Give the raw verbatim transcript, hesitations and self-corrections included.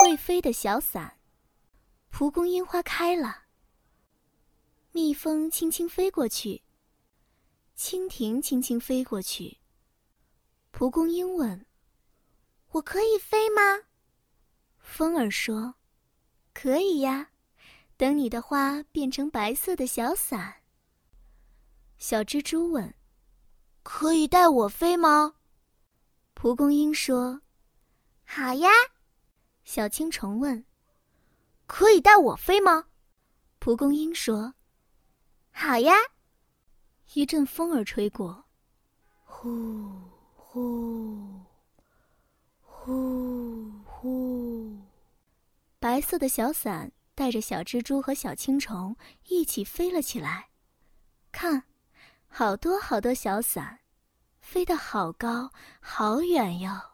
会飞的小伞。蒲公英花开了，蜜蜂轻轻飞过去，蜻蜓轻轻飞过去。蒲公英问：我可以飞吗？风儿说：可以呀，等你的花变成白色的小伞。小蜘蛛问：可以带我飞吗？蒲公英说：好呀。小青虫问：可以带我飞吗？蒲公英说：好呀。一阵风儿吹过，呼呼呼呼，白色的小伞带着小蜘蛛和小青虫一起飞了起来。看，好多好多小伞，飞得好高好远哟。